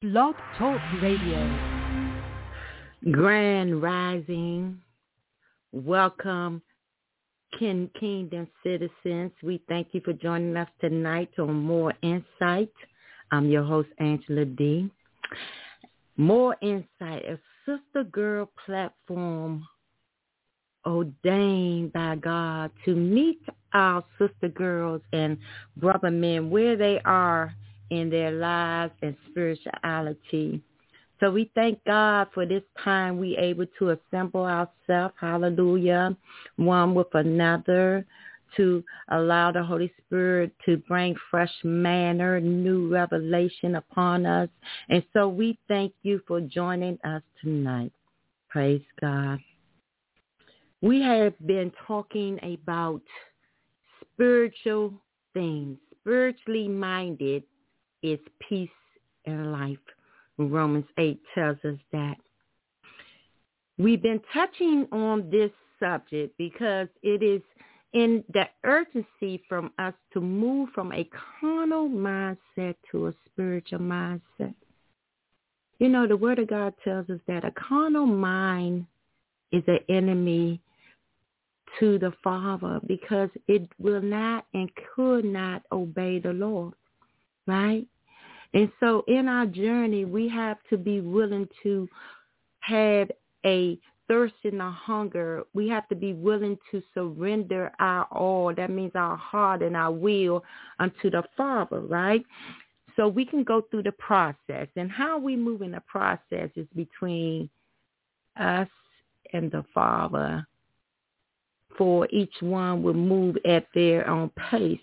Blog Talk Radio. Grand Rising. Welcome, Kingdom citizens. We thank you for joining us tonight on More Insight. I'm your host, Angela D. More Insight, a sister girl platform ordained by God to meet our sister girls and brother men where they are in their lives and spirituality. So we thank God for this time we able to assemble ourselves, hallelujah, one with another, to allow the Holy Spirit to bring fresh manner, new revelation upon us. And so we thank you for joining us tonight. Praise God. We have been talking about spiritual things. Spiritually minded is peace and life. Romans 8 tells us that. We've been touching on this subject because it is in the urgency from us to move from a carnal mindset to a spiritual mindset. You know, the Word of God tells us that a carnal mind is an enemy to the Father because it will not and could not obey the Lord, right? And so in our journey, we have to be willing to have a thirst and a hunger. We have to be willing to surrender our all. That means our heart and our will unto the Father, right? So we can go through the process. And how we move in the process is between us and the Father. For each one will move at their own pace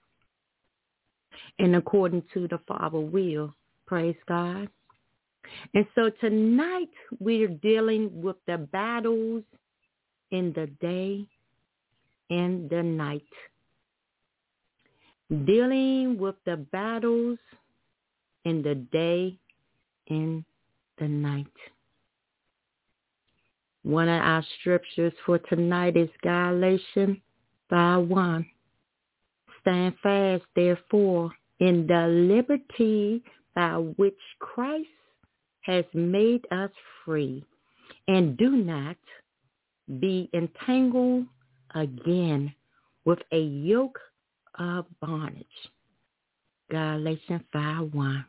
and according to the Father will. Praise God. And so tonight we're dealing with the battles in the day and the night. Dealing with the battles in the day and the night. One of our scriptures for tonight is Galatians 5:1. Stand fast, therefore, in the liberty by which Christ has made us free, and do not be entangled again with a yoke of bondage. Galatians 5:1.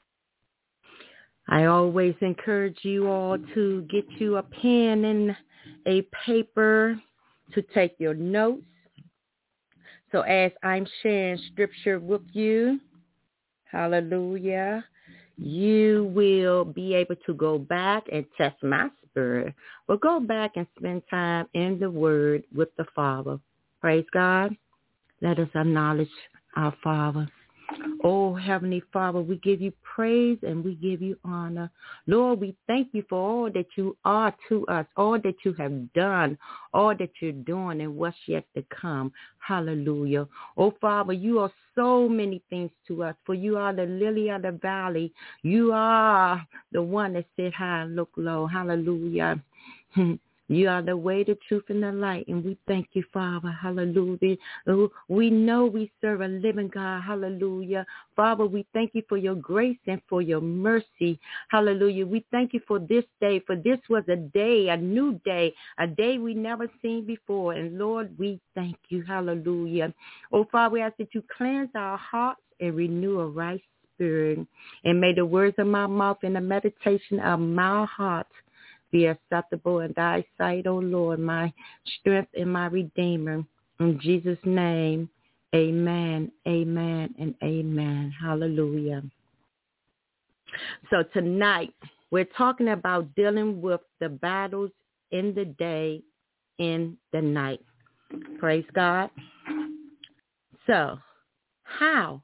I always encourage you all to get you a pen and a paper to take your notes. So as I'm sharing scripture with you, hallelujah, you will be able to go back and test my spirit. But go back and spend time in the Word with the Father. Praise God. Let us acknowledge our Father. Oh, Heavenly Father, we give you praise and we give you honor. Lord, we thank you for all that you are to us, all that you have done, all that you're doing and what's yet to come. Hallelujah. Oh, Father, you are so many things to us, for you are the lily of the valley. You are the one that sit high and look low. Hallelujah. You are the way, the truth, and the light. And we thank you, Father. Hallelujah. We know we serve a living God. Hallelujah. Father, we thank you for your grace and for your mercy. Hallelujah. We thank you for this day, for this was a day, a new day, a day we never seen before. And Lord, we thank you. Hallelujah. Oh, Father, we ask that you cleanse our hearts and renew a right spirit. And may the words of my mouth and the meditation of my heart be acceptable in thy sight, O Lord, my strength and my redeemer. In Jesus' name, amen, amen, and amen. Hallelujah. So tonight, we're talking about dealing with the battles in the day, in the night. Praise God. So, how?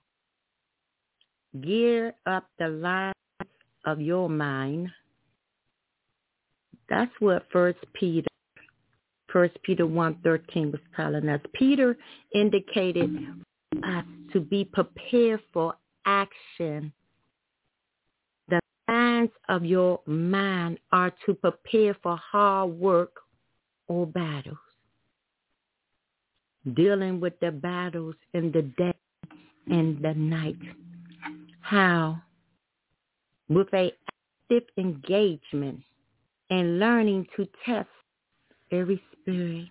Gear up the lines of your mind. That's what First Peter 1:13 was telling us. Peter indicated us to be prepared for action. The lines of your mind are to prepare for hard work or battles. Dealing with the battles in the day and the night. How? with a active engagement and learning to test every spirit.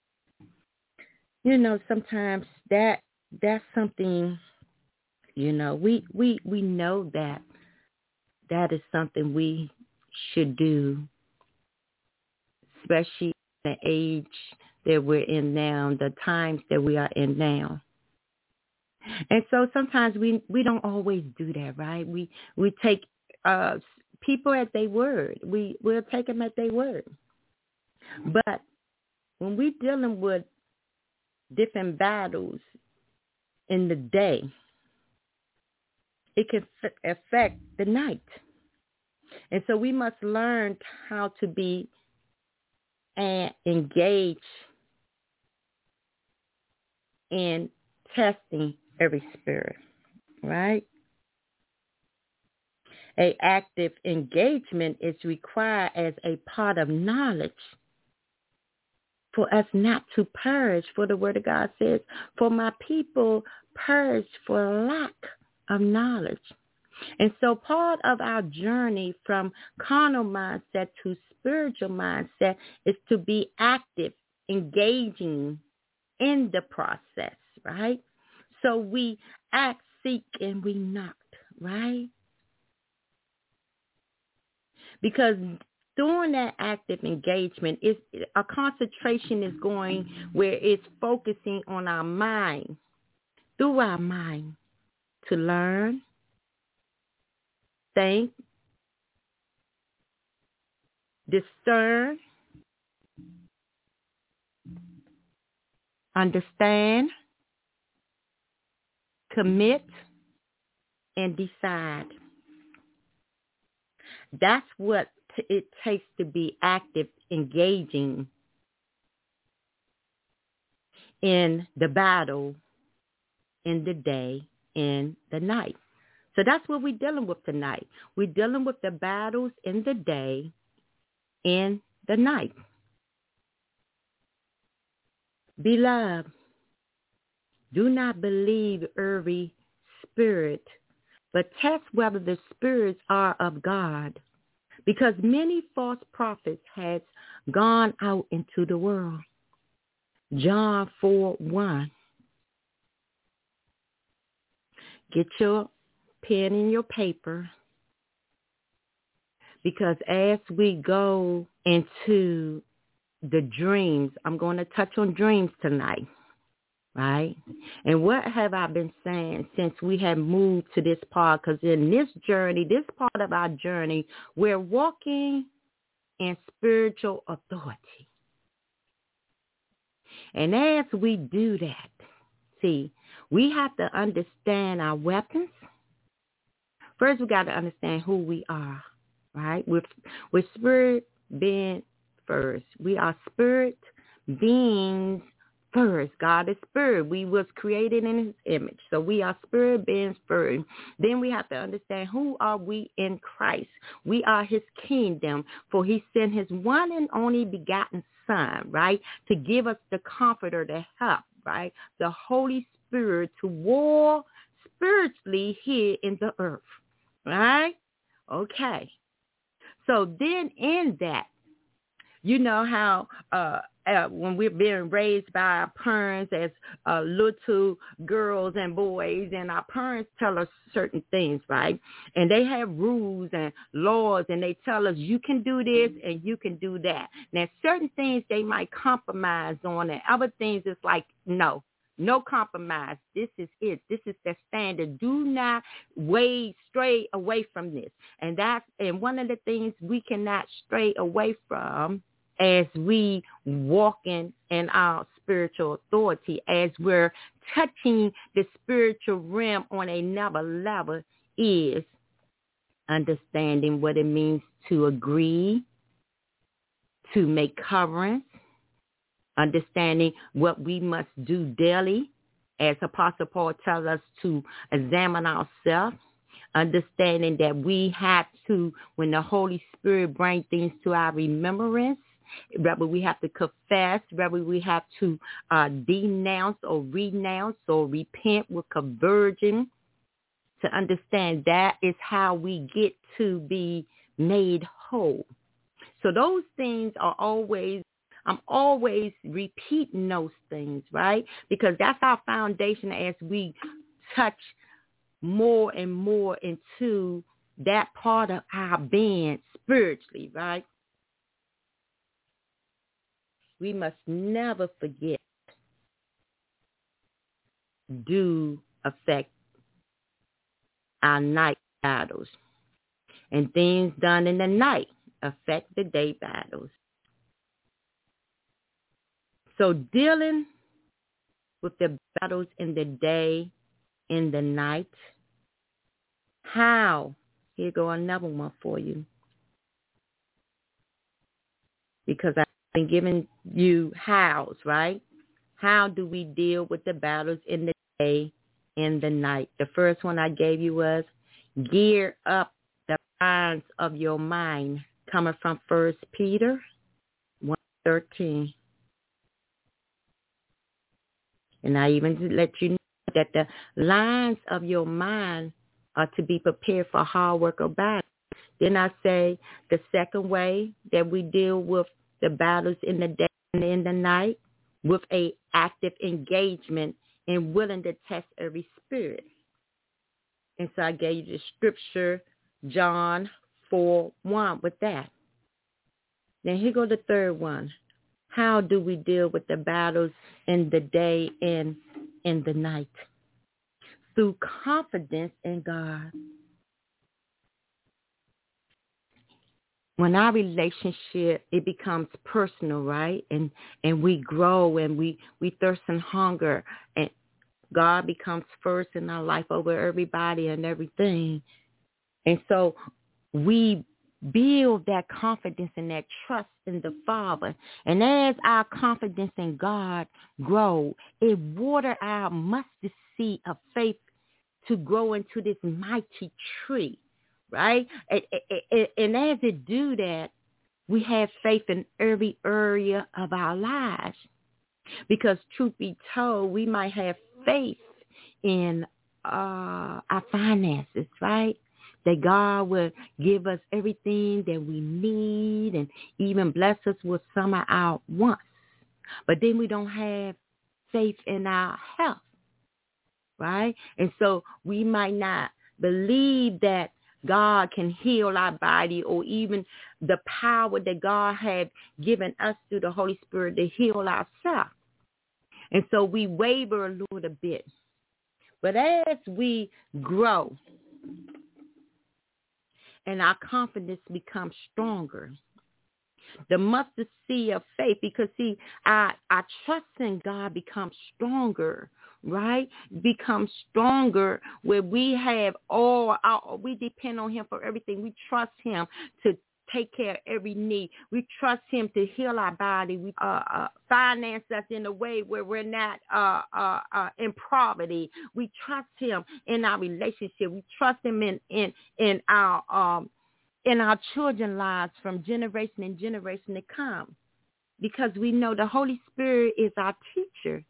Sometimes that's something, we know that is something we should do, especially the age that we're in now, the times that we are in now. And so sometimes we don't always do that, right? We take people at their word. We'll take them at their word. But when we're dealing with different battles in the day, it can affect the night. And so we must learn how to be engaged in testing every spirit, right? An active engagement is required as a part of knowledge for us not to perish. For the word of God says, for my people perish for lack of knowledge. And so part of our journey from carnal mindset to spiritual mindset is to be active, engaging in the process, right? So we act, seek, and we knock, right? Because during that active engagement, a concentration is going where it's focusing on our mind, through our mind, to learn, think, discern, understand, commit, and decide. That's what it takes to be active, engaging in the battle, in the day, in the night. So that's what we're dealing with tonight. We're dealing with the battles in the day, in the night. Beloved, do not believe every spirit, but test whether the spirits are of God, because many false prophets has gone out into the world. John 4:1. Get your pen and your paper, because as we go into the dreams, I'm going to touch on dreams tonight, right? And what have I been saying since we have moved to this part? Because in this journey, this part of our journey, we're walking in spiritual authority. And as we do that, see, we have to understand our weapons. First, we got to understand who we are, right? We're spirit being first. We are spirit beings first. God is spirit. We was created in his image. So we are spirit beings first. Then we have to understand, who are we in Christ? We are his kingdom, for he sent his one and only begotten Son, right, to give us the comforter, to help, right, the Holy Spirit to war spiritually here in the earth, right? Okay. So then in that, you know how when we're being raised by our parents as little girls and boys, and our parents tell us certain things, right? And they have rules and laws, and they tell us you can do this and you can do that. Now, certain things they might compromise on, and other things it's like, no compromise. This is it. This is the standard. Do not stray away from this. And one of the things we cannot stray away from as we walk in our spiritual authority, as we're touching the spiritual realm on another level, is understanding what it means to agree, to make covenants, understanding what we must do daily, as Apostle Paul tells us to examine ourselves, understanding that we have to, when the Holy Spirit brings things to our remembrance, whether we have to confess, whether we have to denounce or renounce or repent with conversion, to understand that is how we get to be made whole. So those things are always, I'm always repeating those things, right? Because that's our foundation as we touch more and more into that part of our being spiritually, right? We must never forget do affect our night battles. And things done in the night affect the day battles. So dealing with the battles in the day, in the night, how? Here go another one for you. Because I've been giving you hows, right? How do we deal with the battles in the day, in the night? The first one I gave you was gear up the minds of your mind, coming from 1 Peter 1:13. And I even let you know that the lines of your mind are to be prepared for hard work or battle. Then I say the second way that we deal with the battles in the day and in the night, with a active engagement and willing to test every spirit. And so I gave you the scripture, John 4:1 with that. Then here go the third one. How do we deal with the battles in the day and in the night? Through confidence in God. When our relationship, it becomes personal, right? And we grow and we thirst and hunger, and God becomes first in our life over everybody and everything. And so we build that confidence and that trust in the Father. And as our confidence in God grow, it water our mustard seed of faith to grow into this mighty tree, right? And as it do that, we have faith in every area of our lives. Because truth be told, we might have faith in our finances, right? That God will give us everything that we need and even bless us with some of our wants. But then we don't have faith in our health, right? And so we might not believe that God can heal our body, or even the power that God had given us through the Holy Spirit to heal ourselves. And so we waver a little bit. But as we grow and our confidence becomes stronger, the mustard seed of faith, because see, our trust in God becomes stronger, right? Becomes stronger where we have we depend on him for everything. We trust him to take care of every need. We trust him to heal our body. We finance us in a way where we're not in poverty. We trust him in our relationship. We trust him in our children's lives from generation and generation to come, because we know the Holy Spirit is our teacher.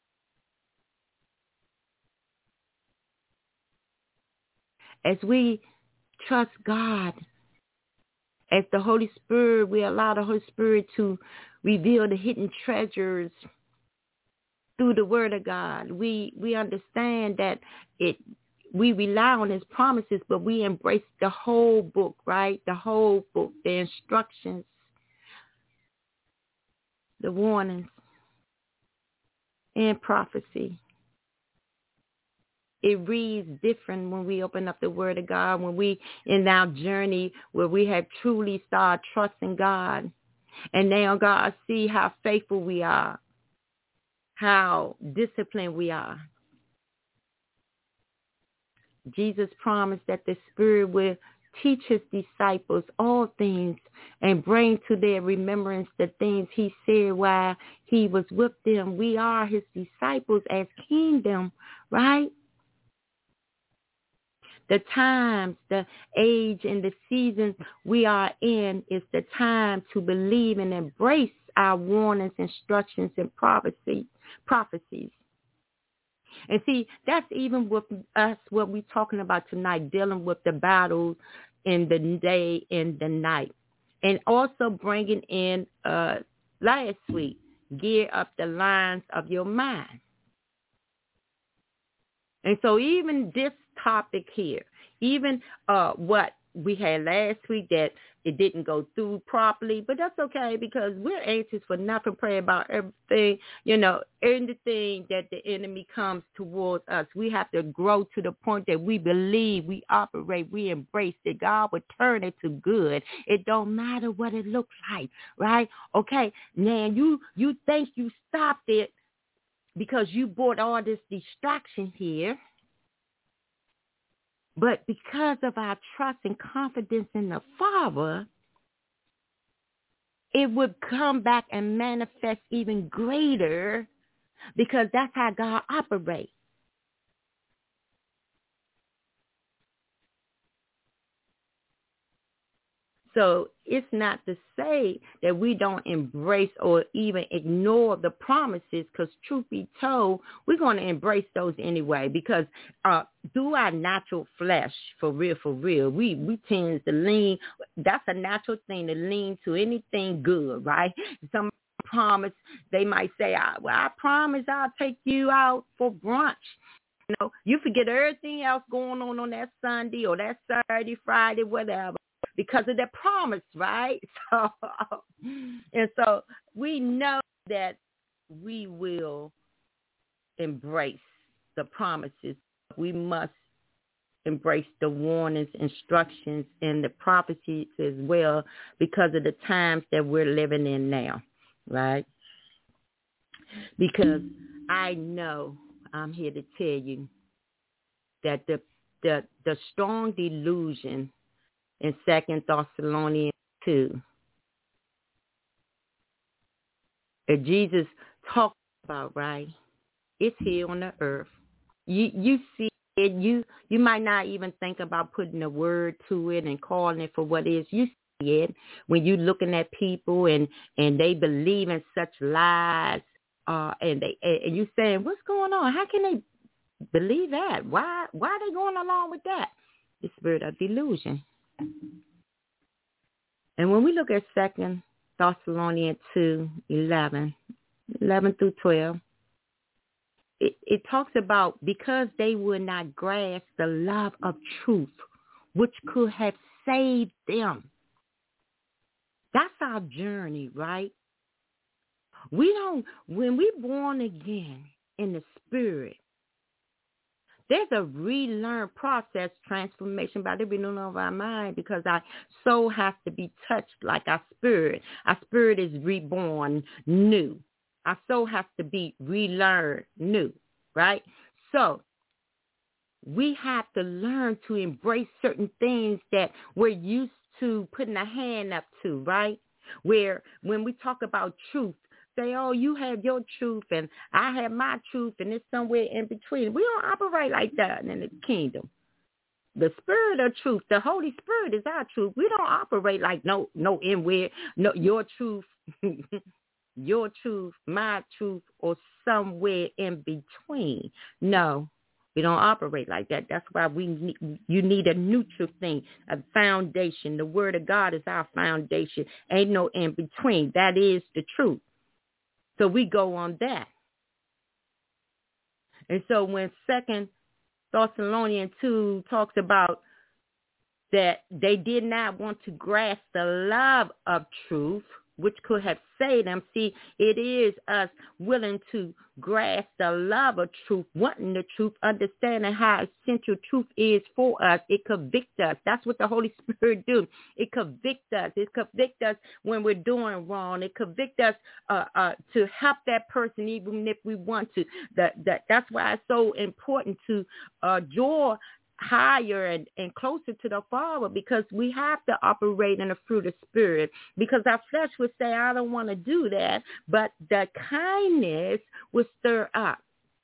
As we trust God, as the Holy Spirit, we allow the Holy Spirit to reveal the hidden treasures through the Word of God. We understand that we rely on his promises, but we embrace the whole book, right? The whole book, the instructions, the warnings, and prophecy. It reads different when we open up the Word of God, when we in our journey where we have truly started trusting God. And now God see how faithful we are, how disciplined we are. Jesus promised that the Spirit will teach his disciples all things and bring to their remembrance the things he said while he was with them. We are his disciples as kingdom, right? The times, the age, and the seasons we are in is the time to believe and embrace our warnings, instructions, and prophecies. And see, that's even with us, what we're talking about tonight, dealing with the battles in the day and the night. And also bringing in, last week, gear up the lines of your mind. And so even this topic here, even what we had last week that it didn't go through properly, but that's okay because we're anxious for nothing, pray about everything, anything that the enemy comes towards us. We have to grow to the point that we believe, we operate, we embrace that God will turn it to good. It don't matter what it looks like, right? Okay, now you think you stopped it because you brought all this distraction here. But because of our trust and confidence in the Father, it would come back and manifest even greater because that's how God operates. So it's not to say that we don't embrace or even ignore the promises, because truth be told, we're going to embrace those anyway, because through our natural flesh, for real, we tend to lean. That's a natural thing, to lean to anything good, right? Some promise, they might say, I promise I'll take you out for brunch. You forget everything else going on that Sunday or that Saturday, Friday, whatever, because of that promise, right? So we know that we will embrace the promises. We must embrace the warnings, instructions, and the prophecies as well, because of the times that we're living in now, right? Because I know, I'm here to tell you that the strong delusion in 2 Thessalonians 2 that Jesus talked about, right? It's here on the earth. You see it. You might not even think about putting a word to it and calling it for what it is. You see it when you're looking at people and they believe in such lies, and you saying, what's going on? How can they believe that? Why are they going along with that? The spirit of delusion. And when we look at 2 Thessalonians 2:11 through 12, it talks about because they would not grasp the love of truth, which could have saved them. That's our journey, right? When we're born again in the spirit, there's a relearn process, transformation by the renewing of our mind, because our soul has to be touched like our spirit. Our spirit is reborn new. Our soul has to be relearned new, right? So we have to learn to embrace certain things that we're used to putting a hand up to, right? Where when we talk about truth, say, oh, you have your truth and I have my truth and it's somewhere in between. We don't operate like that in the kingdom. The spirit of truth, the Holy Spirit is our truth. We don't operate like no anywhere, no your truth, your truth, my truth, or somewhere in between. No, we don't operate like that. That's why you need a neutral thing, a foundation. The word of God is our foundation. Ain't no in between. That is the truth. So we go on that. And so when 2 Thessalonians 2 talks about that they did not want to grasp the love of truth, which could have saved them. See, it is us willing to grasp the love of truth, wanting the truth, understanding how essential truth is for us. It convicts us. That's what the Holy Spirit do. It convicts us. It convicts us when we're doing wrong. It convicts us to help that person even if we want to. That's why it's so important to draw higher and closer to the Father, because we have to operate in the fruit of Spirit, because our flesh would say, I don't want to do that, but the kindness would stir up.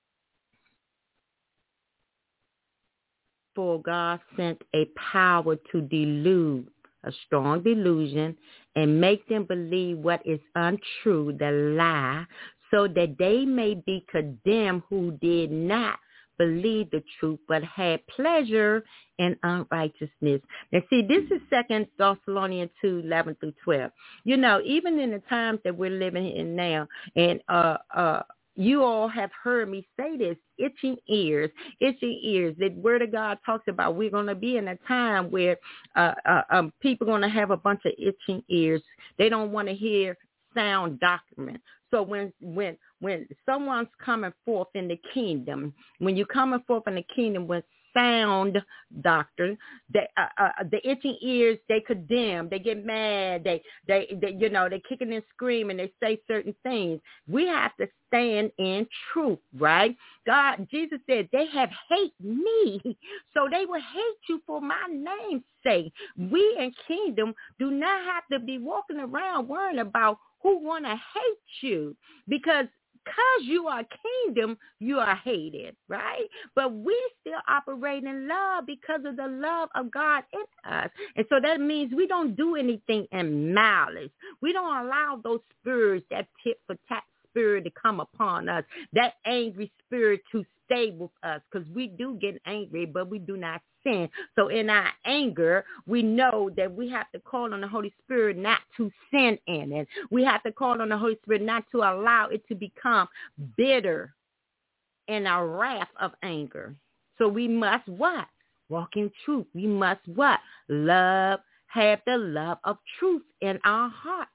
For God sent a power to delude, a strong delusion, and make them believe what is untrue, the lie, so that they may be condemned who did not believe the truth, but had pleasure in unrighteousness. Now, see, this is 2 Thessalonians 2:11-12. You know, even in the times that we're living in now, and you all have heard me say this, itching ears. The Word of God talks about we're going to be in a time where people are going to have a bunch of itching ears. They don't want to hear sound doctrine. So when someone's coming forth in the kingdom, when you're coming forth in the kingdom with sound doctrine, the itching ears, they condemn, they get mad, they you know, they kicking and screaming, they say certain things. We have to stand in truth, right? Jesus said they have hate me, so they will hate you for my name's sake. We in kingdom do not have to be walking around worrying about who want to hate you, because you are kingdom, you are hated, right? But we still operate in love because of the love of God in us. And so that means we don't do anything in malice. We don't allow those spirits, that tit for tat spirit to come upon us, that angry spirit to stay with us, because we do get angry, but we do not sin. So in our anger, we know that we have to call on the Holy Spirit not to sin in it. We have to call on the Holy Spirit not to allow it to become bitter in our wrath of anger. So we must what? Walk in truth. We must what? Love, have the love of truth in our heart.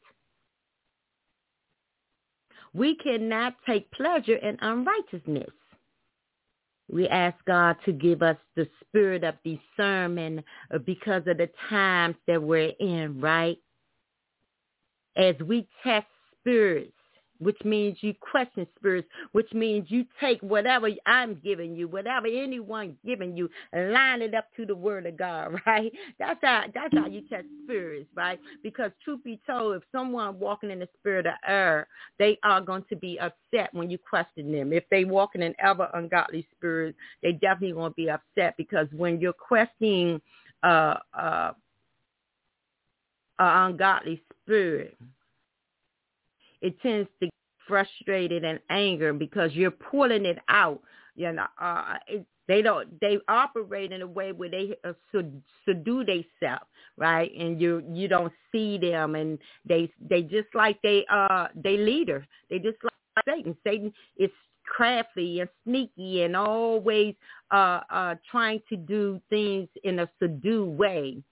We cannot take pleasure in unrighteousness. We ask God to give us the spirit of discernment because of the times that we're in, right? As we test spirits, which means you question spirits, which means you take whatever I'm giving you, whatever anyone giving you, and line it up to the Word of God, right? That's how you test spirits, right? Because truth be told, if someone walking in the spirit of error, they are going to be upset when you question them. If they walking in ever ungodly spirit, they definitely going to be upset, because when you're questioning an ungodly spirit, it tends to get frustrated and anger because you're pulling it out. You know, they operate in a way where they subdue themselves, right? And you don't see them, and they just like they leader. They just like Satan. Satan is crafty and sneaky and always trying to do things in a subdued way.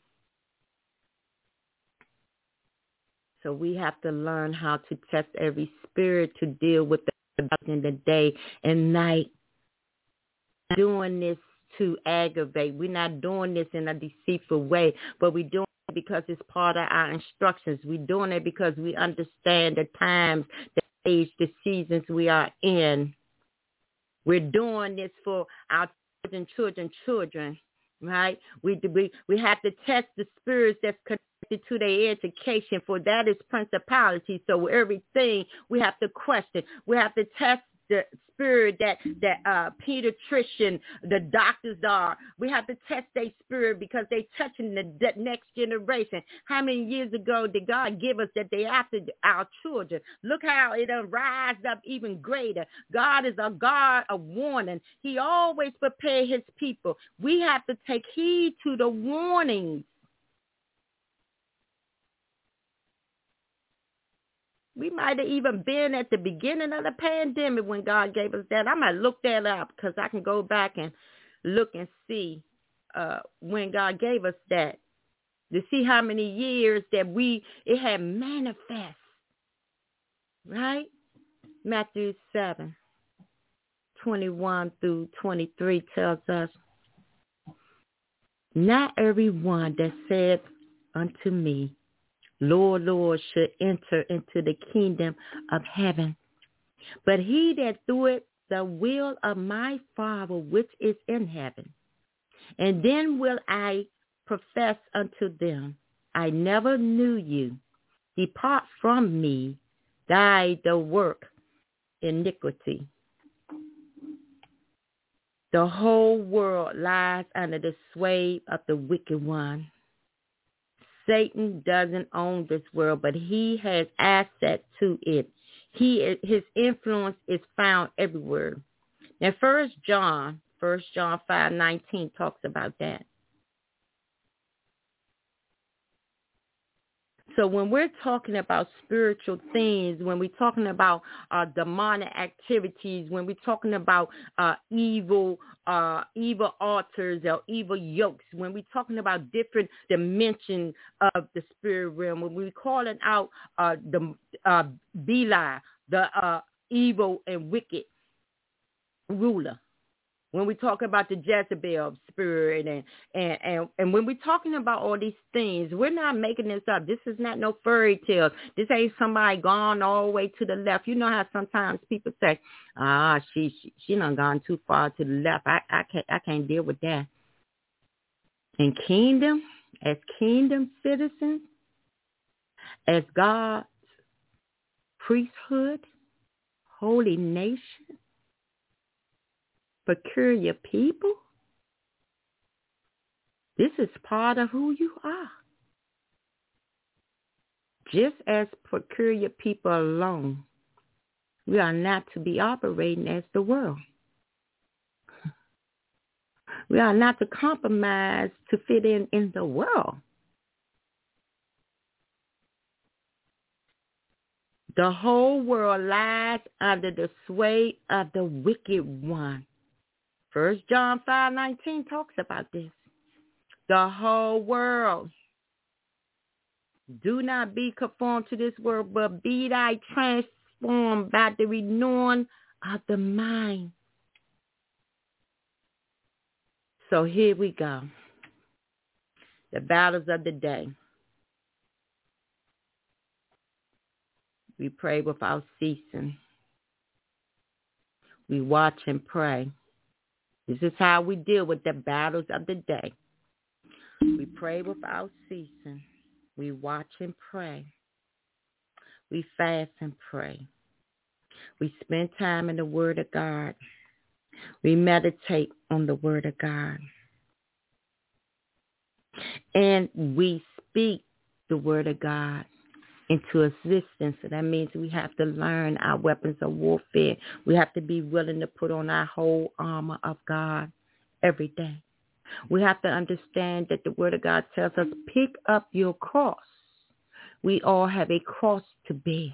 So we have to learn how to test every spirit to deal with the in the day and night. Doing this to aggravate. We're not doing this in a deceitful way, but we're doing it because it's part of our instructions. We're doing it because we understand the times, the age, the seasons we are in. We're doing this for our children, right? We have to test the spirits that's connected to their education, for that is principality. So everything we have to question. We have to test the spirit that pediatrician, the doctors are. We have to test their spirit because they touching the next generation. How many years ago did God give us that they after our children? Look how it rise up even greater. God is a God of warning. He always prepares his people. We have to take heed to the warnings. We might have even been at the beginning of the pandemic when God gave us that. I might look that up because I can go back and look and see when God gave us that, to see how many years that it had manifest, right? Matthew 7:21-23 tells us, not everyone that saith unto me, Lord, Lord, should enter into the kingdom of heaven, but he that doeth the will of my Father which is in heaven. And then will I profess unto them, I never knew you. Depart from me, thy the work iniquity. The whole world lies under the sway of the wicked one. Satan doesn't own this world, but he has access to it. His influence is found everywhere. Now, First John 5:19 talks about that. So when we're talking about spiritual things, when we're talking about demonic activities, when we're talking about evil altars or evil yokes, when we're talking about different dimensions of the spirit realm, when we're calling out the Belial, the evil and wicked ruler, when we talk about the Jezebel spirit and when we're talking about all these things, we're not making this up. This is not no fairy tale. This ain't somebody gone all the way to the left. You know how sometimes people say, she done gone too far to the left. I can't deal with that. In kingdom, as kingdom citizens, as God's priesthood, holy nation, peculiar people, this is part of who you are. Just as peculiar people alone, we are not to be operating as the world. We are not to compromise to fit in the world. The whole world lies under the sway of the wicked one. 1 John 5:19 talks about this. The whole world. Do not be conformed to this world, but be thy transformed by the renewing of the mind. So here we go. The battles of the day. We pray without ceasing. We watch and pray. This is how we deal with the battles of the day. We pray without ceasing. We watch and pray. We fast and pray. We spend time in the Word of God. We meditate on the Word of God. And we speak the Word of God into existence. So that means we have to learn our weapons of warfare. We have to be willing to put on our whole armor of God every day. We have to understand that the Word of God tells us, pick up your cross. We all have a cross to bear.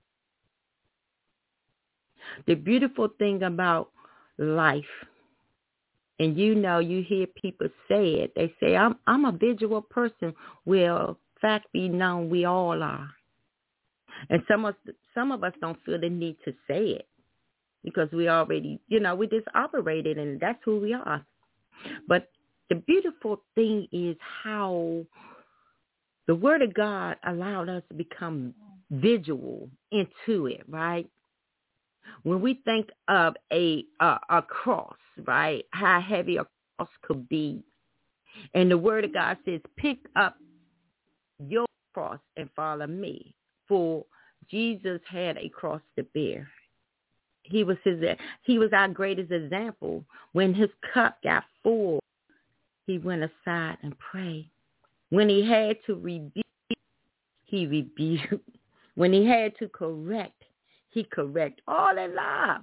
The beautiful thing about life, and you hear people say it, they say, I'm a visual person. Well, fact be known, we all are. And some of us don't feel the need to say it because we already, we just operated and that's who we are. But the beautiful thing is how the Word of God allowed us to become visual into it, right? When we think of a cross, right, how heavy a cross could be. And the Word of God says, pick up your cross and follow me. For Jesus had a cross to bear. He was our greatest example. When his cup got full, he went aside and prayed. When he had to rebuke, he rebuked. When he had to correct, he corrected. All in love.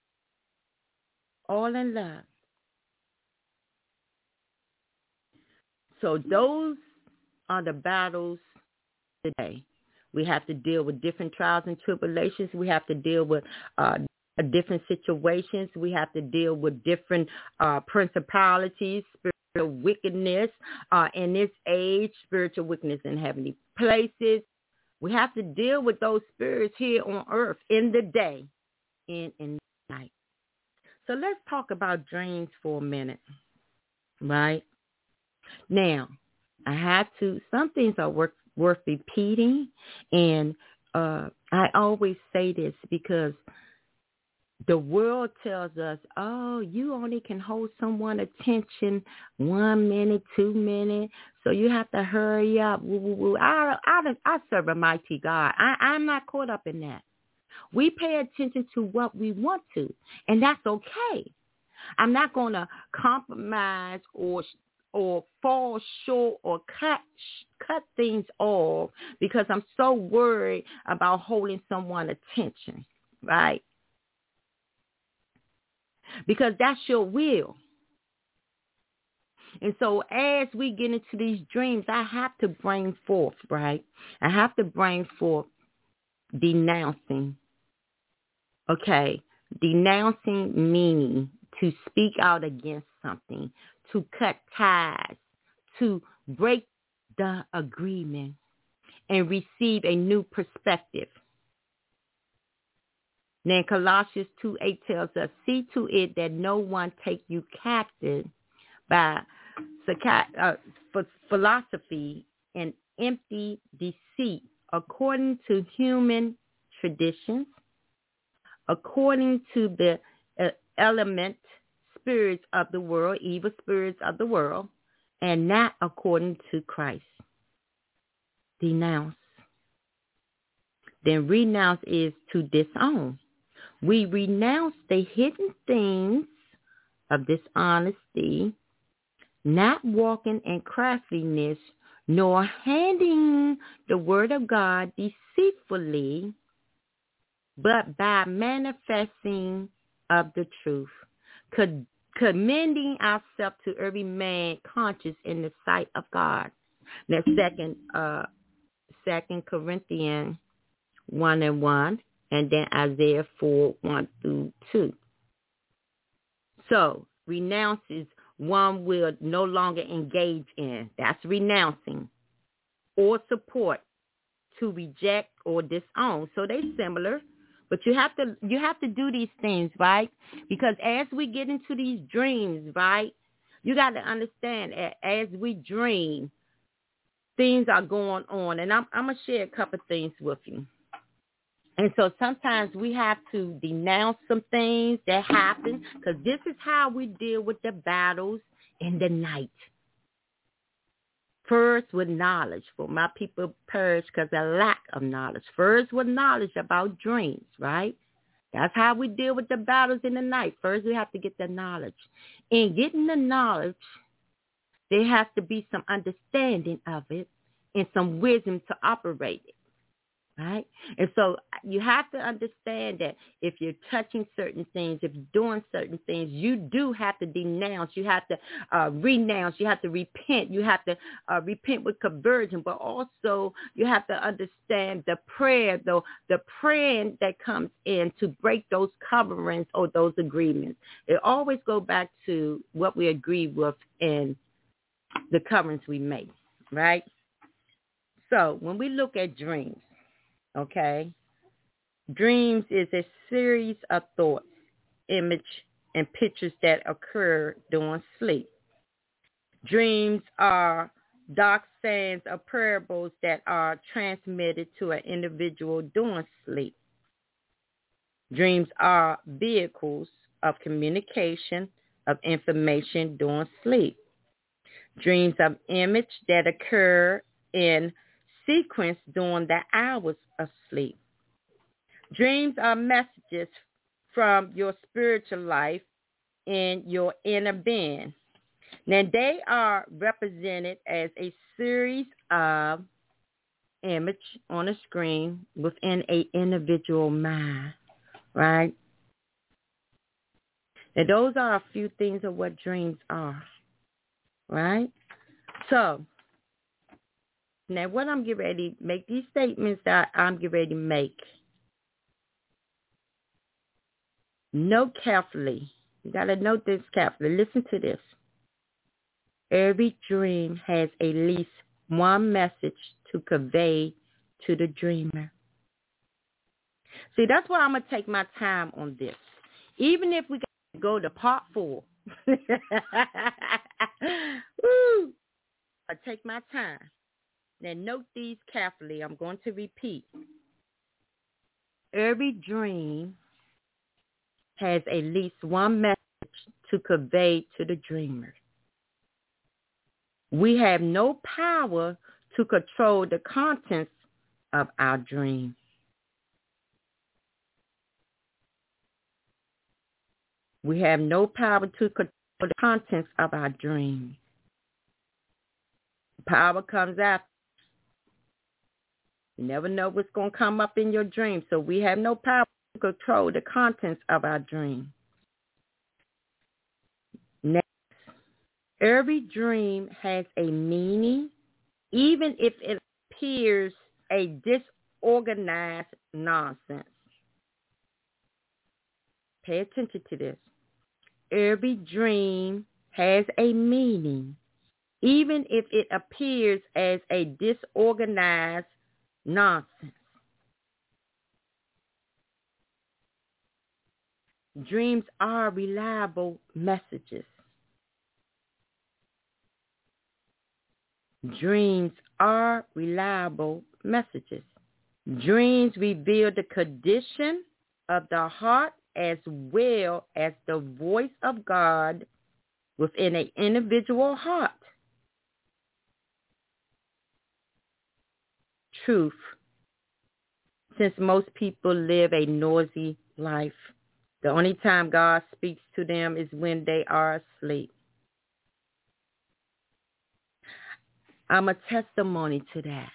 All in love. So those are the battles today. We have to deal with different trials and tribulations. We have to deal with different situations. We have to deal with different principalities, spiritual wickedness in this age, spiritual wickedness in heavenly places. We have to deal with those spirits here on earth in the day and in the night. So let's talk about dreams for a minute, right? Now, some things are worth repeating, and I always say this because the world tells us, you only can hold someone's attention 1 minute, 2 minutes, so you have to hurry up. I serve a mighty God. I'm not caught up in that. We pay attention to what we want to, and that's okay. I'm not going to compromise or or fall short or cut things off because I'm so worried about holding someone's attention, right? Because that's your will. And so as we get into these dreams, I have to bring forth, right? I have to bring forth denouncing. Okay. Denouncing meaning to speak out against something, to cut ties, to break the agreement and receive a new perspective. Then Colossians 2:8 tells us, see to it that no one take you captive by philosophy and empty deceit, according to human traditions, according to the element spirits of the world, evil spirits of the world, and not according to Christ. Denounce. Then renounce is to disown. We renounce the hidden things of dishonesty, not walking in craftiness, nor handing the word of God deceitfully, but by manifesting of the truth, commending ourselves to every man conscious in the sight of God. That's Second Corinthians 1:1, and then Isaiah 4:1-2. So renounce is one will no longer engage in. That's renouncing. Or support, to reject or disown. So they're similar, but you have to do these things, right? Because as we get into these dreams, right, you got to understand that as we dream, things are going on, and I'm gonna share a couple things with you. And so sometimes we have to denounce some things that happen, because this is how we deal with the battles in the night. First with knowledge, for my people perish because of lack of knowledge. First with knowledge about dreams, right? That's how we deal with the battles in the night. First we have to get the knowledge. In getting the knowledge, there has to be some understanding of it and some wisdom to operate it. Right? And so you have to understand that if you're touching certain things, if you're doing certain things, you do have to denounce. You have to renounce. You have to repent. You have to repent with conversion. But also you have to understand the prayer, though, the praying that comes in to break those coverings or those agreements. It always goes back to what we agree with in the covenants we make, right? So when we look at dreams, okay, dreams is a series of thoughts, image, and pictures that occur during sleep. Dreams are dark sayings or parables that are transmitted to an individual during sleep. Dreams are vehicles of communication of information during sleep. Dreams of image that occur in sequence during the hours of sleep. Dreams are messages from your spiritual life in your inner being. Now, they are represented as a series of image on a screen within an individual mind, right? And those are a few things of what dreams are, right? So, now what I'm getting ready to make, these statements that I'm getting ready to make, note carefully. You got to note this carefully. Listen to this. Every dream has at least one message to convey to the dreamer. See, that's why I'm going to take my time on this. Even if we got to go to part 4. Woo! I take my time. Now note these carefully. I'm going to repeat. Every dream has at least one message to convey to the dreamer. We have no power to control the contents of our dream. We have no power to control the contents of our dream. Power comes after. You never know what's going to come up in your dream. So we have no power to control the contents of our dream. Next, every dream has a meaning, even if it appears a disorganized nonsense. Pay attention to this. Every dream has a meaning, even if it appears as a disorganized nonsense. Dreams are reliable messages. Dreams are reliable messages. Dreams reveal the condition of the heart as well as the voice of God within an individual heart. Truth. Since most people live a noisy life, the only time God speaks to them is when they are asleep. I'm a testimony to that.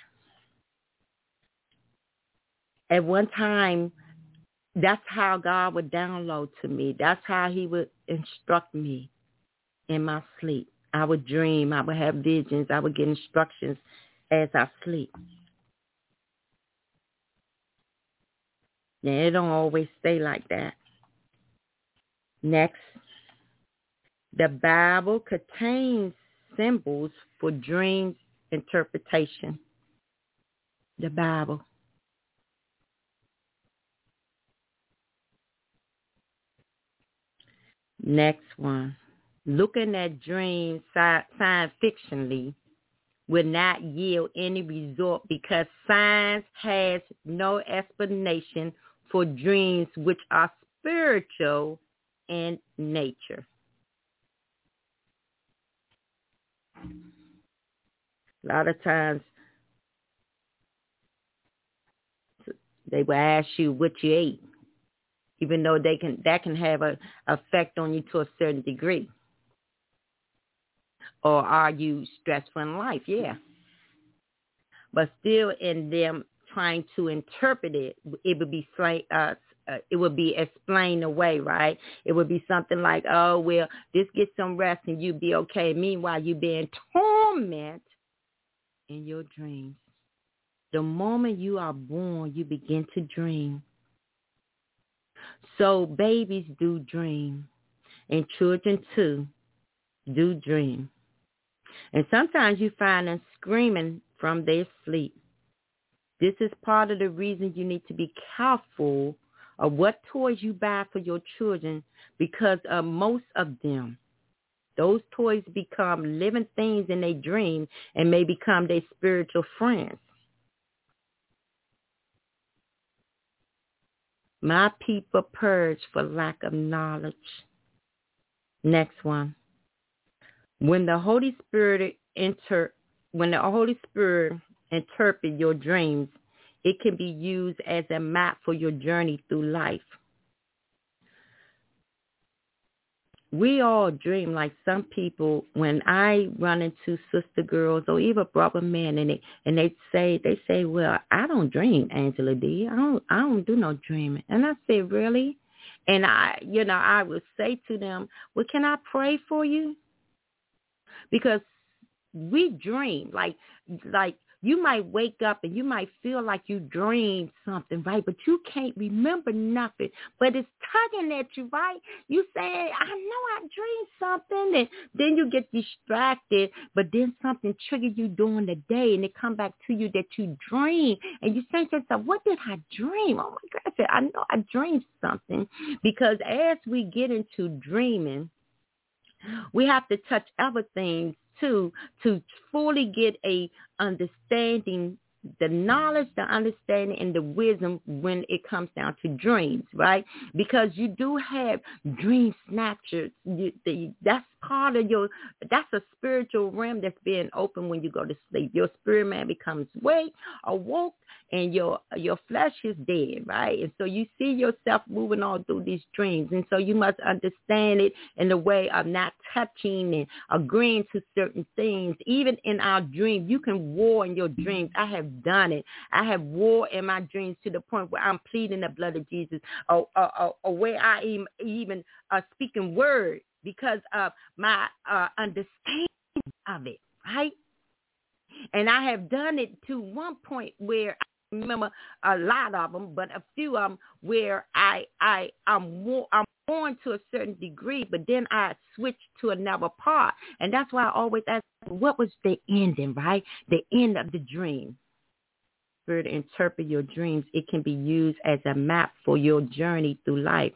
At one time, that's how God would download to me. That's how he would instruct me in my sleep. I would dream. I would have visions. I would get instructions as I sleep. Now, it don't always stay like that. Next, the Bible contains symbols for dreams interpretation. The Bible. Next one. Looking at dreams science fictionally will not yield any result because science has no explanation for dreams which are spiritual in nature. A lot of times they will ask you what you ate, even though that can have an effect on you to a certain degree. Or are you stressful in life? Yeah. But still in them trying to interpret it, it would be explained away, right? It would be something like, oh, well, just get some rest and you'll be okay. Meanwhile, you're being tormented in your dreams. The moment you are born, you begin to dream. So babies do dream, and children too do dream. And sometimes you find them screaming from their sleep. This is part of the reason you need to be careful of what toys you buy for your children, because most of them, those toys become living things in their dream and may become their spiritual friends. My people purge for lack of knowledge. Next one. When the Holy Spirit interprets your dreams, it can be used as a map for your journey through life. We all dream. Like some people, when I run into sister girls or even brother men, and they say, well, I don't dream, Angela D. I don't do no dreaming. And I say, really? And I would say to them, well, can I pray for you? Because we dream, like you might wake up and you might feel like you dreamed something, right? But you can't remember nothing. But it's tugging at you, right? You say, I know I dreamed something. And then you get distracted, but then something triggered you during the day and it come back to you that you dream. And you say to yourself, what did I dream? Oh, my God, I know I dreamed something. Because as we get into dreaming, we have to touch other things too to fully get a understanding the knowledge, the understanding, and the wisdom when it comes down to dreams, right? Because you do have dream snatchers. That's part of that's a spiritual realm that's being open when you go to sleep. Your spirit man becomes awoke, and your flesh is dead, right? And so you see yourself moving on through these dreams. And so you must understand it in the way of not touching and agreeing to certain things. Even in our dreams, you can war in your dreams. I have done it. I have war in my dreams to the point where I'm pleading the blood of Jesus, or where I even speaking word because of my understanding of it, right? And I have done it to one point where I remember a lot of them, but a few of them where I'm born to a certain degree, but then I switched to another part. And that's why I always ask, what was the ending, right? The end of the dream. To interpret your dreams, it can be used as a map for your journey through life.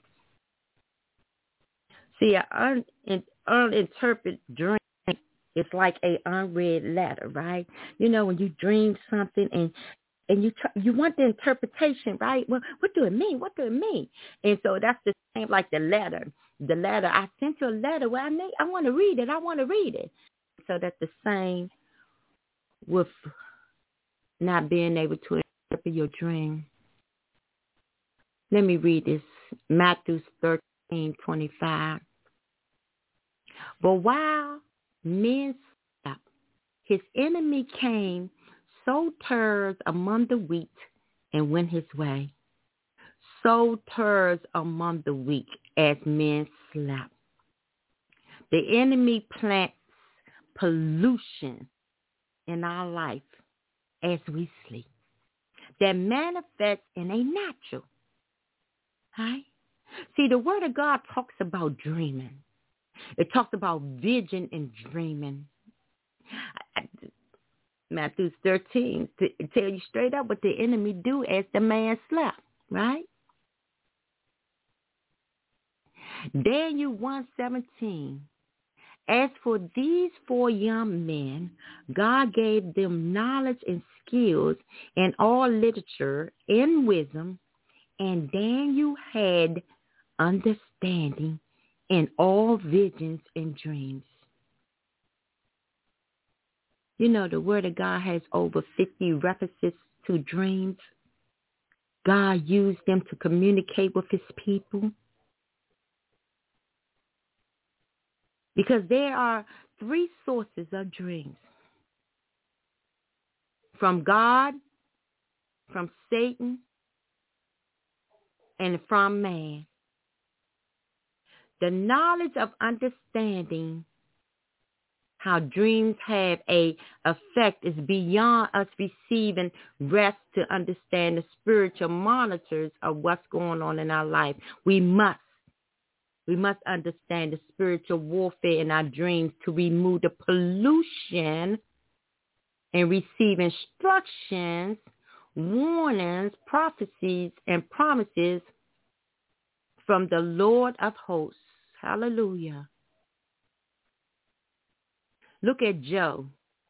See, an uninterpreted dream is like a unread letter, right? You know, when you dream something and you want the interpretation, right? Well, what do it mean? What do it mean? And so that's the same like the letter. The letter, I sent you a letter. Well, I want to read it. I want to read it. So that's the same with not being able to interpret your dream. Let me read this. Matthew 13:25. But while men slept, his enemy came, sowed tares among the wheat, and went his way. Sowed tares among the wheat as men slept. The enemy plants pollution in our life as we sleep that manifests in a natural. Right? See, the Word of God talks about dreaming. It talks about vision and dreaming. Matthew 13 to tell you straight up what the enemy do as the man slept, right? Daniel 1:17. As for these 4 young men, God gave them knowledge and skills in all literature and wisdom, and Daniel had understanding in all visions and dreams. You know, the Word of God has over 50 references to dreams. God used them to communicate with his people. Because there are 3 sources of dreams. From God, from Satan, and from man. The knowledge of understanding how dreams have a effect is beyond us receiving rest to understand the spiritual monitors of what's going on in our life. We must understand the spiritual warfare in our dreams to remove the pollution and receive instructions, warnings, prophecies, and promises from the Lord of hosts. Hallelujah. Look at Job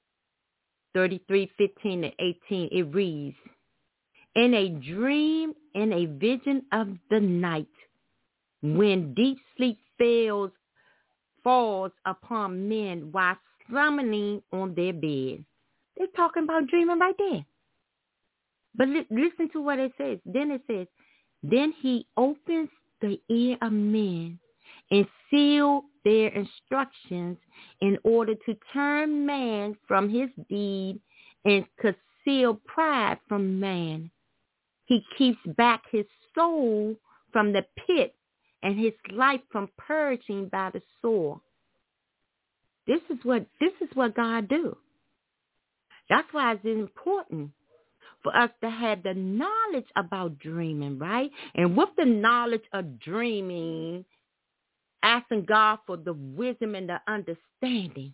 33:15-18. It reads, in a dream, in a vision of the night, when deep sleep falls upon men while slumbering on their bed. They're talking about dreaming right there. But listen to what it says. Then it says, then he opens the ear of men and seal their instructions in order to turn man from his deed and conceal pride from man. He keeps back his soul from the pit and his life from purging by the sword. This is what God do. That's why it's important for us to have the knowledge about dreaming, right? And with the knowledge of dreaming, asking God for the wisdom and the understanding.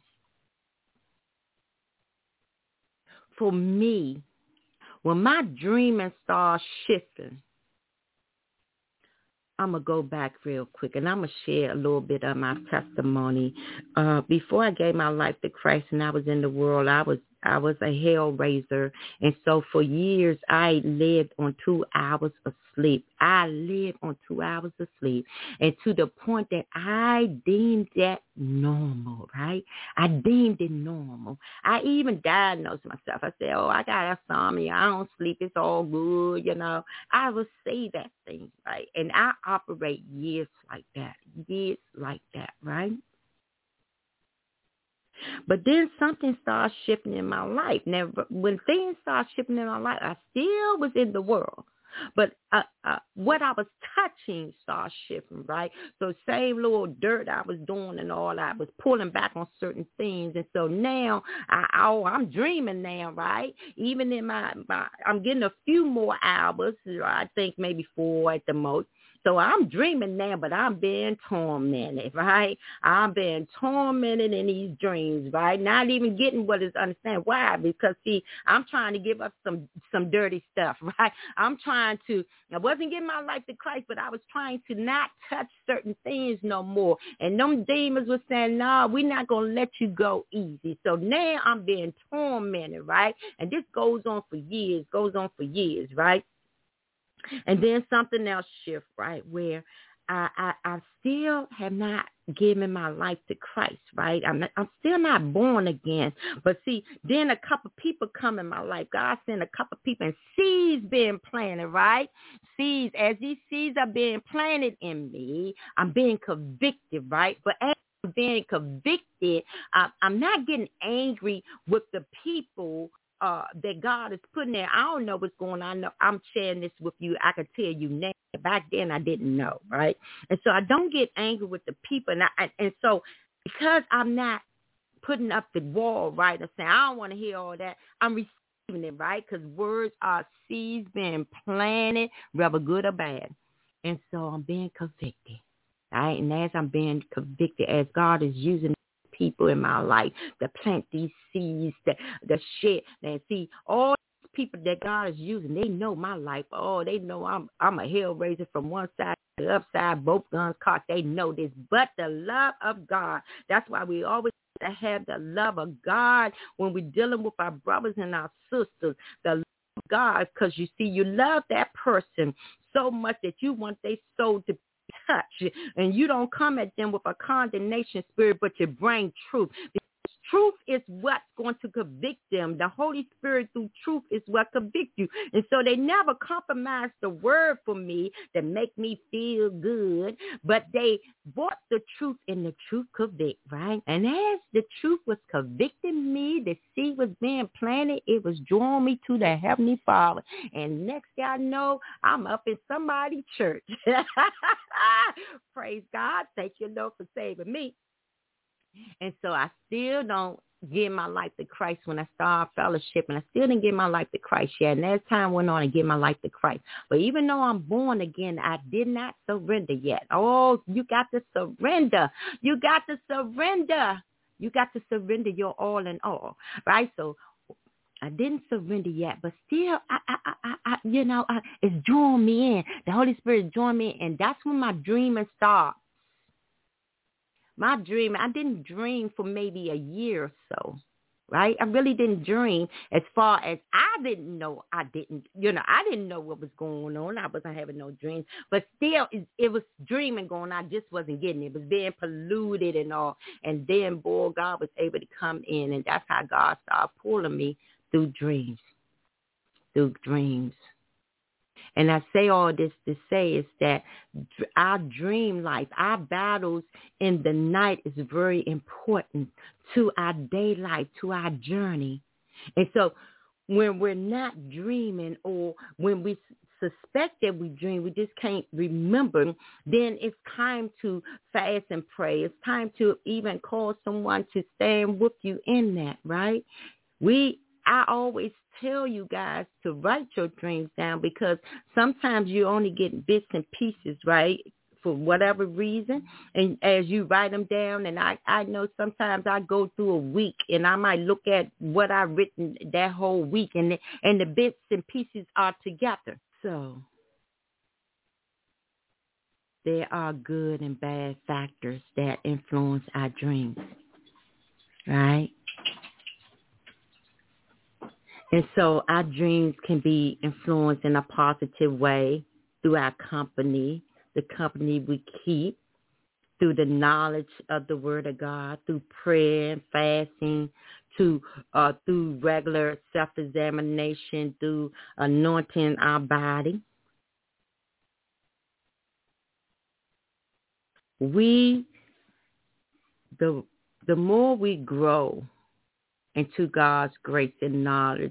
For me, when my dreaming starts shifting, I'm going to go back real quick, and I'm going to share a little bit of my testimony. Before I gave my life to Christ and I was in the world, I was a hell raiser. And so for years, I lived on 2 hours of sleep. I lived on 2 hours of sleep. And to the point that I deemed that normal, right? I deemed it normal. I even diagnosed myself. I said, I got insomnia. I don't sleep. It's all good, I would say that thing, right? And I operate years like that, right? But then something started shifting in my life. Now, when things started shifting in my life, I still was in the world. But what I was touching started shifting, right? So same little dirt I was doing and all, I was pulling back on certain things. And so now, I'm dreaming now, right? Even in I'm getting a few more hours, I think maybe 4 at the most. So I'm dreaming now, but I'm being tormented, right? I'm being tormented in these dreams, right? Not even getting what is understand. Why? Because, see, I'm trying to give up some dirty stuff, right? I wasn't giving my life to Christ, but I was trying to not touch certain things no more. And them demons were saying, no, we're not going to let you go easy. So now I'm being tormented, right? And this goes on for years, right? And then something else shift, right, where I still have not given my life to Christ, right? I'm still not born again. But see, then a couple people come in my life. God sent a couple people, and seeds being planted, right? Seeds, as these seeds are being planted in me, I'm being convicted, right? But as I'm being convicted, I'm not getting angry with the people that God is putting there. I don't know what's going on. I'm sharing this with you. I can tell you now. Back then, I didn't know, right? And so I don't get angry with the people. And so because I'm not putting up the wall, right, and saying, I don't want to hear all that, I'm receiving it, right? Because words are seeds being planted, whether good or bad. And so I'm being convicted, right? And as I'm being convicted, as God is using people in my life to plant these seeds, the shit, and see all these people that God is using, they know my life. Oh, they know I'm a hell raiser from one side to the other side, both guns cocked. They know this. But the love of God, that's why we always have to have the love of God when we're dealing with our brothers and our sisters. The love of God, because you see, you love that person so much that you want their soul to touch, and you don't come at them with a condemnation spirit, but you bring truth. Because truth is what's going to convict them. The Holy Spirit through truth is what convicts you. And so they never compromise the word for me to make me feel good, but they brought the truth, and the truth convict, right? And as the truth was convicting me, the seed was being planted, it was drawing me to the Heavenly Father. And next thing I know, I'm up in somebody's church. Praise God. Thank you, Lord, for saving me. And so I still don't give my life to Christ when I start fellowship, and I still didn't give my life to Christ yet. And as time went on, I gave my life to Christ. But even though I'm born again, I did not surrender yet. Oh, you got to surrender. You got to surrender. You got to surrender your all in all, right? So I didn't surrender yet, but still, it's drawing me in. The Holy Spirit is drawing me in, and that's when my dreaming starts. My dream, I didn't dream for maybe a year or so, right? I really didn't dream as far as I didn't know what was going on. I wasn't having no dreams, but still it was dreaming going on. I just wasn't getting it. It was being polluted and all. And then, boy, God was able to come in, and that's how God started pulling me through dreams. And I say all this to say is that our dream life, our battles in the night is very important to our day life, to our journey. And so when we're not dreaming, or when we suspect that we dream, we just can't remember, then it's time to fast and pray. It's time to even call someone to stand with you in that, right? I always tell you guys to write your dreams down, because sometimes you only get bits and pieces, right, for whatever reason. And as you write them down, and I know sometimes I go through a week and I might look at what I've written that whole week, and the bits and pieces are together. So there are good and bad factors that influence our dreams, right? And so our dreams can be influenced in a positive way through our company, the company we keep, through the knowledge of the Word of God, through prayer and fasting, through regular self-examination, through anointing our body. The more we grow into God's grace and knowledge,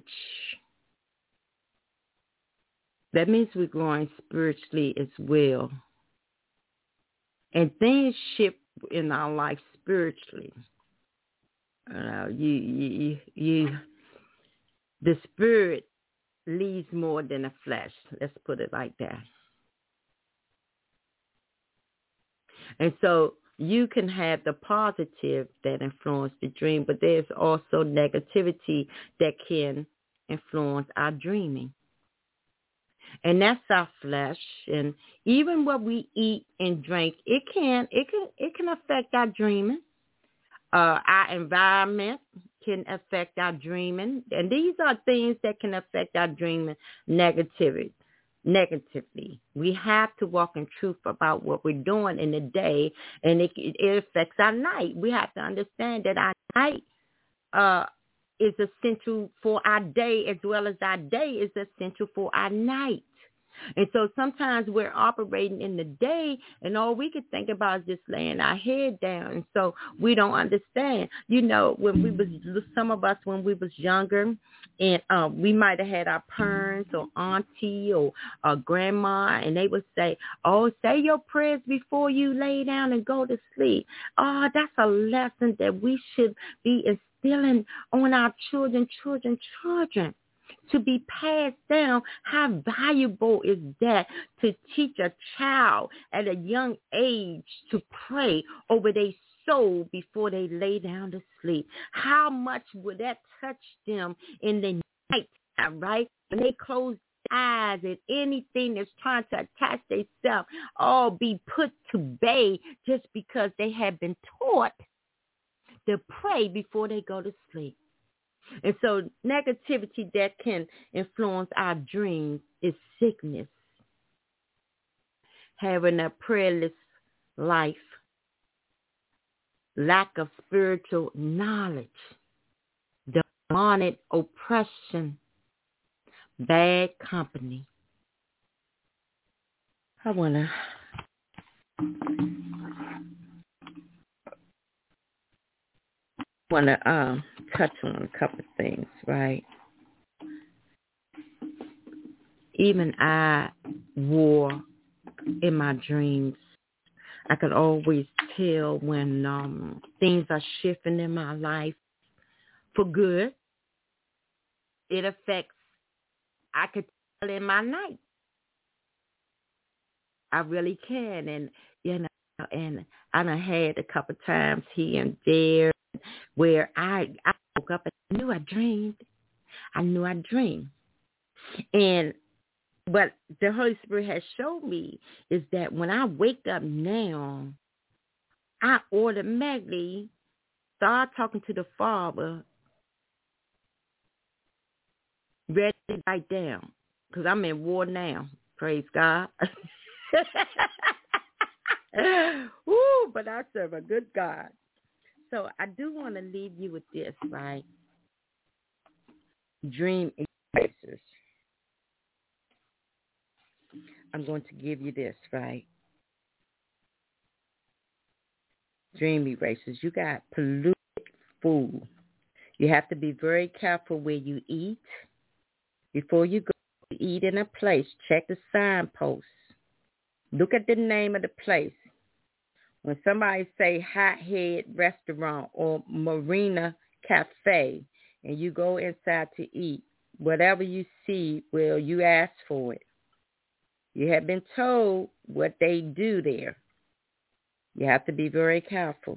that means we're growing spiritually as well. And things shift in our life spiritually. The spirit leads more than the flesh. Let's put it like that. And so you can have the positive that influence the dream, but there's also negativity that can influence our dreaming. And that's our flesh, and even what we eat and drink, it can affect our dreaming. Our environment can affect our dreaming, and these are things that can affect our dreaming negatively. We have to walk in truth about what we're doing in the day, and it affects our night. We have to understand that our night is essential for our day, as well as our day is essential for our night. And so sometimes we're operating in the day, and all we could think about is just laying our head down. And so we don't understand. You know, some of us when we was younger, and we might have had our parents or auntie or grandma, and they would say, "Oh, say your prayers before you lay down and go to sleep." Oh, that's a lesson that we should be instilling on our children. To be passed down. How valuable is that to teach a child at a young age to pray over their soul before they lay down to sleep? How much would that touch them in the night, right? When they close their eyes and anything that's trying to attach themselves all be put to bay just because they have been taught to pray before they go to sleep. And so negativity that can influence our dreams is sickness, having a prayerless life, lack of spiritual knowledge, demonic oppression, bad company. I want to touch on a couple of things, right? Even I wore in my dreams. I could always tell when things are shifting in my life for good. It affects, I could tell in my night. I really can. And, you know, and I done had a couple of times here and there where I woke up and I knew I dreamed. But the Holy Spirit has shown me is that when I wake up now, I automatically start talking to the Father, ready to write down, because I'm in war now. Praise God. Woo, but I serve a good God. So I do want to leave you with this, right? Dream erasers. I'm going to give you this, right? Dream erasers. You got polluted food. You have to be very careful where you eat. Before you go to eat in a place, check the signposts. Look at the name of the place. When somebody say Hot Head Restaurant or Marina Cafe, and you go inside to eat, whatever you see, well, you ask for it. You have been told what they do there. You have to be very careful.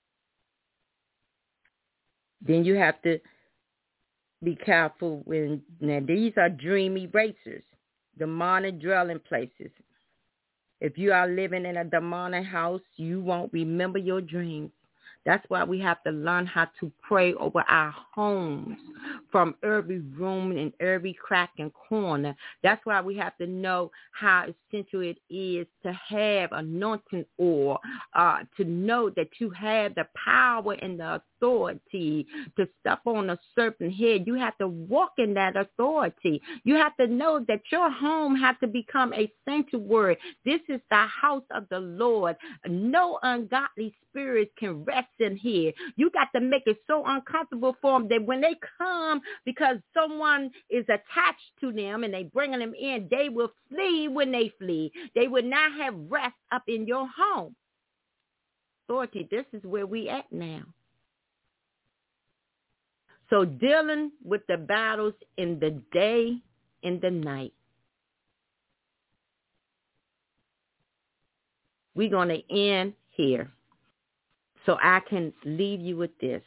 Then you have to be careful when, now these are dream erasers, demonic dwelling places. If you are living in a demonic house, you won't remember your dreams. That's why we have to learn how to pray over our homes from every room and every crack and corner. That's why we have to know how essential it is to have anointing oil, to know that you have the power and the authority to step on a serpent head. You have to walk in that authority. You have to know that your home has to become a sanctuary. This is the house of the Lord. No ungodly spirits can rest in here. You got to make it so uncomfortable for them that when they come because someone is attached to them and they bringing them in, they will flee when they flee. They will not have rest up in your home. Authority, this is where we at now. So dealing with the battles in the day and the night. We're going to end here so I can leave you with this.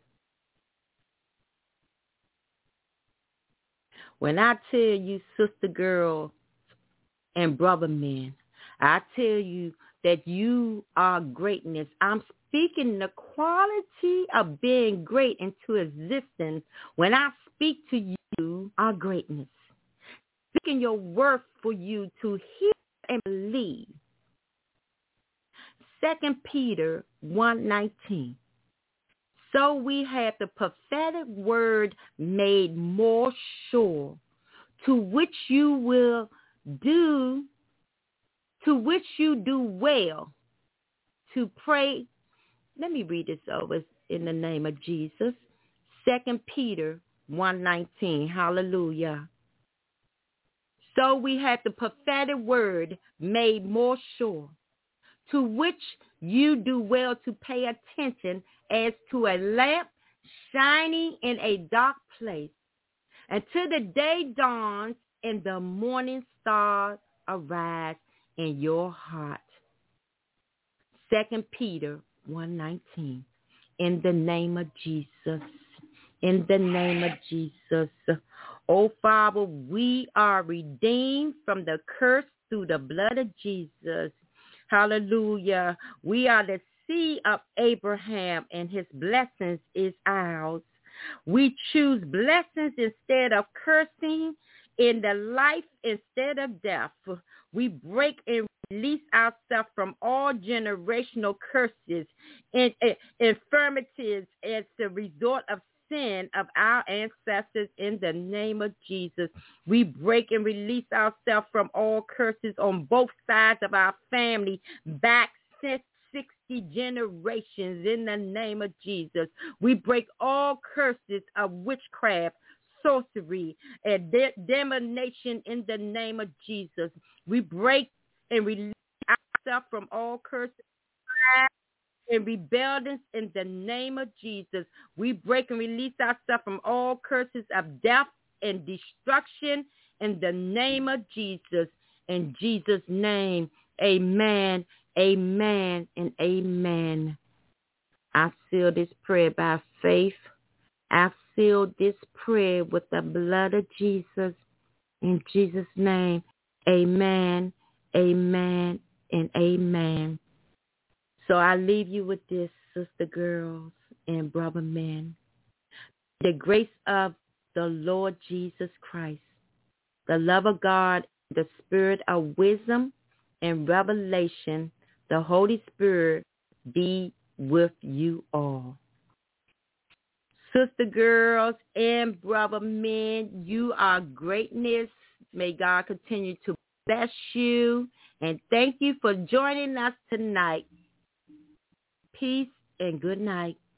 When I tell you, sister girls and brother men, I tell you that you are greatness. I'm speaking the quality of being great into existence. When I speak to you, our greatness. Speaking your worth for you to hear and believe. 2 Peter 1:19. So we have the prophetic word made more sure, to which you do well to pray. Let me read this over in the name of Jesus. 2 Peter 1:19. Hallelujah. So we have the prophetic word made more sure, to which you do well to pay attention as to a lamp shining in a dark place, until the day dawns and the morning stars arise in your heart. 2 Peter 1:19. In the name of Jesus. In the name of Jesus. Oh, Father, we are redeemed from the curse through the blood of Jesus. Hallelujah. We are the seed of Abraham, and his blessings is ours. We choose blessings instead of cursing, in the life instead of death. We break and release ourselves from all generational curses and infirmities as the result of sin of our ancestors. In the name of Jesus, we break and release ourselves from all curses on both sides of our family, back since 60 generations. In the name of Jesus, we break all curses of witchcraft, sorcery, and divination. In the name of Jesus, we break and release ourselves from all curses and rebellions. In the name of Jesus, we break and release ourselves from all curses of death and destruction. In the name of Jesus, in Jesus' name, amen, amen, and amen. I seal this prayer by faith. I seal this prayer with the blood of Jesus. In Jesus' name, amen, amen, and amen. So I leave you with this, sister girls and brother men. The grace of the Lord Jesus Christ, the love of God, the spirit of wisdom and revelation, the Holy Spirit be with you all. Sister girls and brother men, you are greatness. May God continue to bless you. And thank you for joining us tonight. Peace and good night.